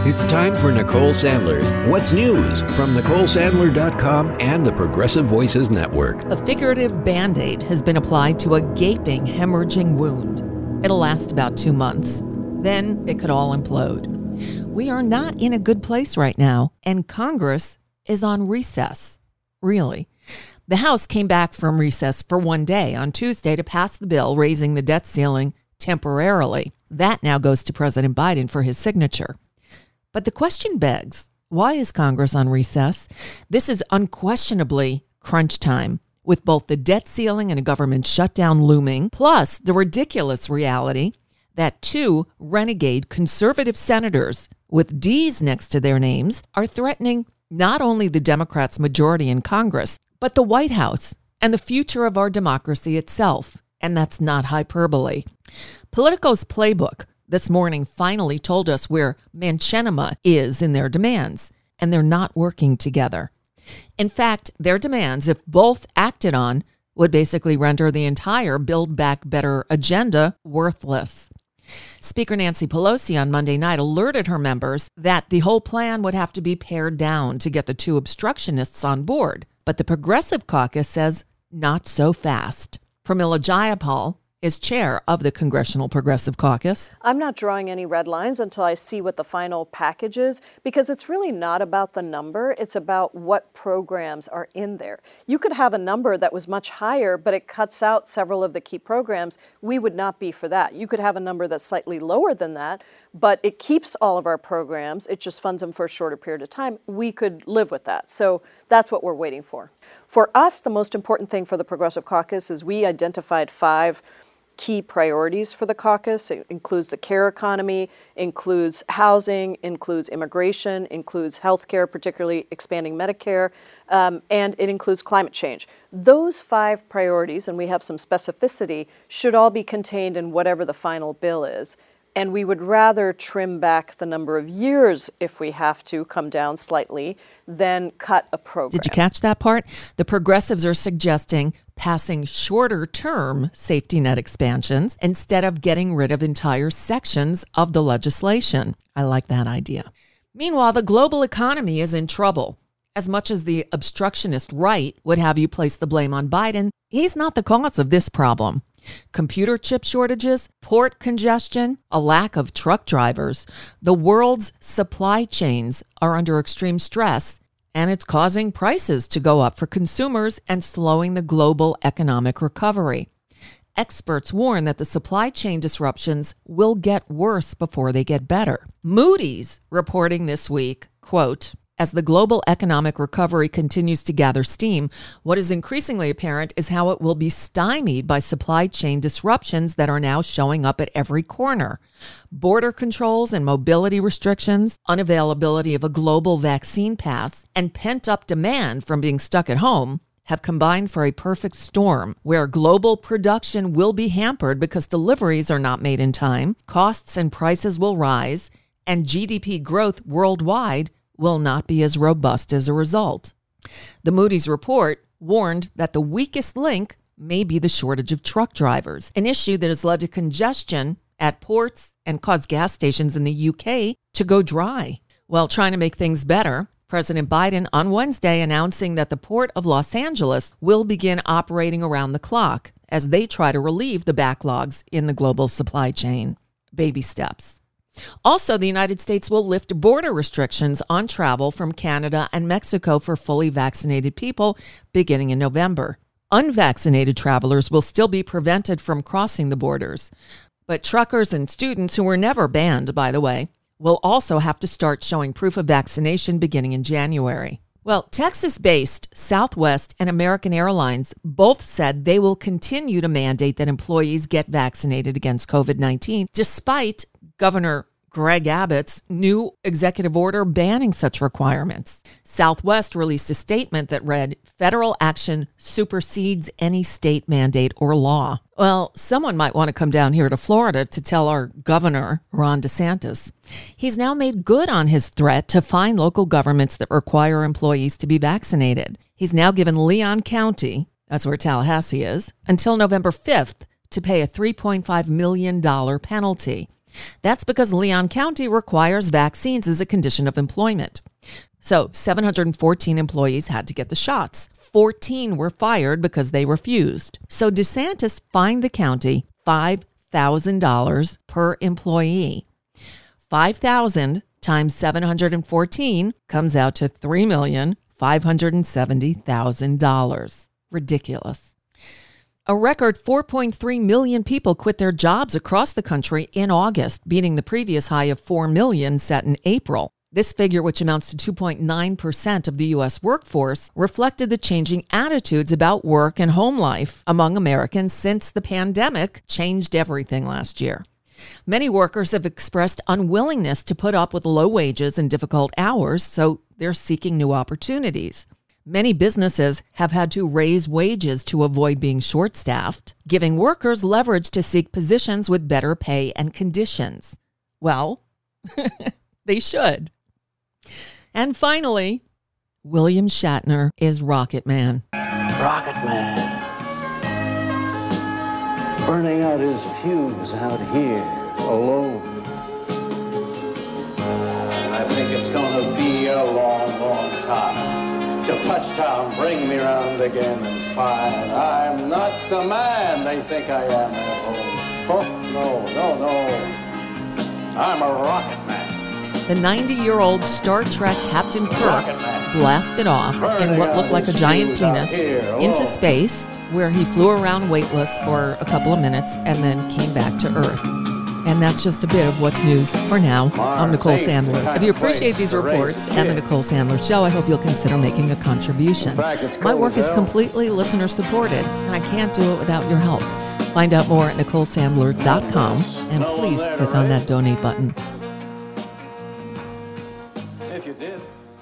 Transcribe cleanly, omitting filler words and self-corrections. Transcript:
It's time for Nicole Sandler's What's News from NicoleSandler.com and the Progressive Voices Network. A figurative Band-Aid has been applied to a gaping, hemorrhaging wound. It'll last about 2 months. Then it could all implode. We are not in a good place right now, and Congress is on recess. Really. The House came back from recess for 1 day on Tuesday to pass the bill raising the debt ceiling temporarily. That now goes to President Biden for his signature. But the question begs, why is Congress on recess? This is unquestionably crunch time, with both the debt ceiling and a government shutdown looming, plus the ridiculous reality that 2 renegade conservative senators with D's next to their names are threatening not only the Democrats' majority in Congress, but the White House and the future of our democracy itself. And that's not hyperbole. Politico's playbook this morning finally told us where Manchinima is in their demands, and they're not working together. In fact, their demands, if both acted on, would basically render the entire Build Back Better agenda worthless. Speaker Nancy Pelosi on Monday night alerted her members that the whole plan would have to be pared down to get the 2 obstructionists on board. But the Progressive Caucus says not so fast. Pramila Jayapal is chair of the Congressional Progressive Caucus. I'm not drawing any red lines until I see what the final package is, because it's really not about the number. It's about what programs are in there. You could have a number that was much higher, but it cuts out several of the key programs. We would not be for that. You could have a number that's slightly lower than that, but it keeps all of our programs. It just funds them for a shorter period of time. We could live with that. So that's what we're waiting for. For us, the most important thing for the Progressive Caucus is we identified 5 key priorities for the caucus. It includes the care economy, includes housing, includes immigration, includes healthcare, particularly expanding Medicare, and it includes climate change. Those 5 priorities, and we have some specificity, should all be contained in whatever the final bill is. And we would rather trim back the number of years if we have to come down slightly than cut a program. Did you catch that part? The progressives are suggesting passing shorter-term safety net expansions instead of getting rid of entire sections of the legislation. I like that idea. Meanwhile, the global economy is in trouble. As much as the obstructionist right would have you place the blame on Biden, he's not the cause of this problem. Computer chip shortages, port congestion, a lack of truck drivers. The world's supply chains are under extreme stress, and it's causing prices to go up for consumers and slowing the global economic recovery. Experts warn that the supply chain disruptions will get worse before they get better. Moody's reporting this week, quote, as the global economic recovery continues to gather steam, what is increasingly apparent is how it will be stymied by supply chain disruptions that are now showing up at every corner. Border controls and mobility restrictions, unavailability of a global vaccine pass, and pent-up demand from being stuck at home have combined for a perfect storm where global production will be hampered because deliveries are not made in time, costs and prices will rise, and GDP growth worldwide will not be as robust as a result. The Moody's report warned that the weakest link may be the shortage of truck drivers, an issue that has led to congestion at ports and caused gas stations in the UK to go dry. While trying to make things better, President Biden on Wednesday announcing that the Port of Los Angeles will begin operating around the clock as they try to relieve the backlogs in the global supply chain. Baby steps. Also, the United States will lift border restrictions on travel from Canada and Mexico for fully vaccinated people beginning in November. Unvaccinated travelers will still be prevented from crossing the borders. But truckers and students, who were never banned, by the way, will also have to start showing proof of vaccination beginning in January. Well, Texas-based Southwest and American Airlines both said they will continue to mandate that employees get vaccinated against COVID-19, despite Governor Greg Abbott's new executive order banning such requirements. Southwest released a statement that read, "Federal action supersedes any state mandate or law." Well, someone might want to come down here to Florida to tell our governor, Ron DeSantis. He's now made good on his threat to fine local governments that require employees to be vaccinated. He's now given Leon County, that's where Tallahassee is, until November 5th to pay a $3.5 million penalty. That's because Leon County requires vaccines as a condition of employment. So 714 employees had to get the shots. 14 were fired because they refused. So DeSantis fined the county $5,000 per employee. 5,000 times 714 comes out to $3,570,000. Ridiculous. A record 4.3 million people quit their jobs across the country in August, beating the previous high of 4 million set in April. This figure, which amounts to 2.9% of the U.S. workforce, reflected the changing attitudes about work and home life among Americans since the pandemic changed everything last year. Many workers have expressed unwillingness to put up with low wages and difficult hours, so they're seeking new opportunities. Many businesses have had to raise wages to avoid being short-staffed, giving workers leverage to seek positions with better pay and conditions. Well, they should. And finally, William Shatner is Rocket Man. Rocket Man. Burning out his fuse out here, alone. I think it's gonna be a long, long time till touchdown bring me round again and find I'm not the man they think I am at home. Oh, no. I'm a rocket man. The 90-year-old Star Trek Captain Kirk blasted off in what looked like a giant penis into space, where he flew around weightless for a couple of minutes and then came back to Earth. And that's just a bit of what's news for now. I'm Nicole Sandler. If you appreciate these reports and the Nicole Sandler Show, I hope you'll consider making a contribution. My work is completely listener-supported, and I can't do it without your help. Find out more at NicoleSandler.com, and please click on that donate button. If you did.